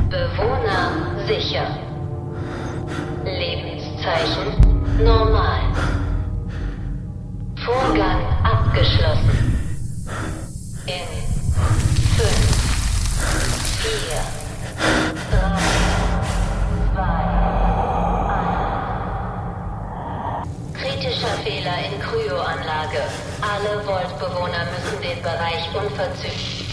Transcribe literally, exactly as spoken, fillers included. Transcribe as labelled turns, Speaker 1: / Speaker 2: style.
Speaker 1: Bewohner sicher. Lebenszeichen normal. Vorgang abgeschlossen. In fünf, vier, drei, zwei, eins. Kritischer Fehler in Kryoanlage. Alle Vault-Bewohner müssen den Bereich unverzüglich